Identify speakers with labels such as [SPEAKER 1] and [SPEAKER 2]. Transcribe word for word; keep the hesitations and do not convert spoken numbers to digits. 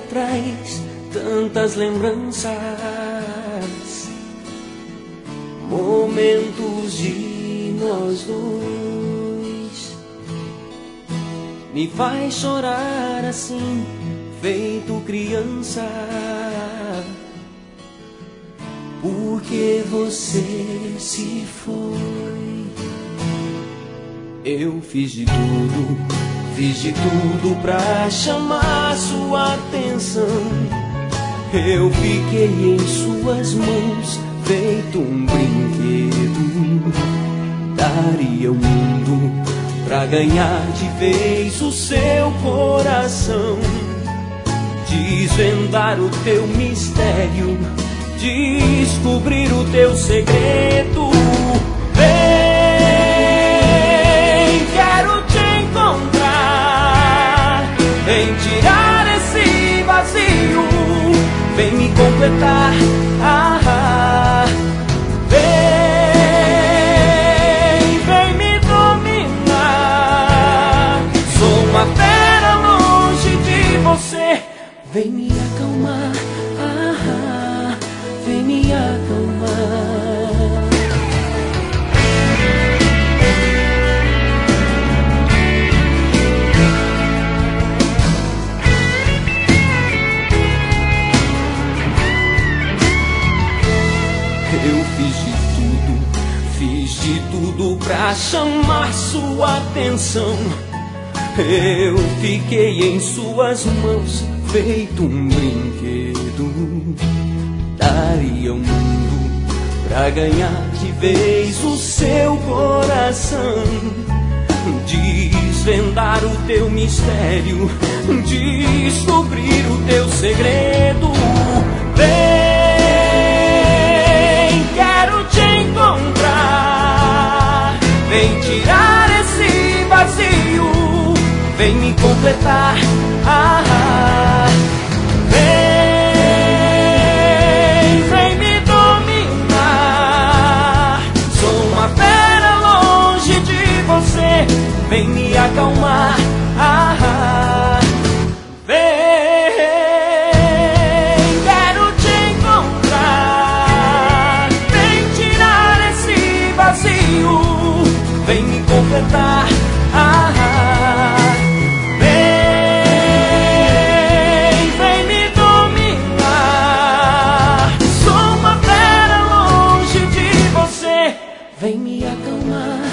[SPEAKER 1] traz tantas lembranças, momentos de nós dois. Me faz chorar assim, feito criança, porque você se foi. Eu fiz de tudo, fiz de tudo pra chamar sua atenção. Eu fiquei em suas mãos, feito um brinquedo. Daria o mundo pra ganhar de vez o seu coração, desvendar o teu mistério, descobrir o teu segredo. Vem, quero te encontrar, vem tirar esse vazio, vem me completar. Ah, ah. Vem, vem me dominar. Sou uma fera longe de você. Vem me acalmar. Ah, ah. Vem me acalmar. Eu fiz de tudo, fiz de tudo pra chamar sua atenção. Eu fiquei em suas mãos, feito um brinquedo. Daria o mundo pra ganhar de vez o seu coração, desvendar o teu mistério, descobrir o teu segredo. Vem, quero te encontrar, vem tirar esse vazio, vem me completar. Ah, ah. Vem, vem me dominar. Sou uma fera longe de você, vem me acalmar. Ah, ah. Vem, quero te encontrar, vem tirar esse vazio, vem me completar. Ah, ah. Vem, vem me dominar. Sou uma fera longe de você, vem me acalmar.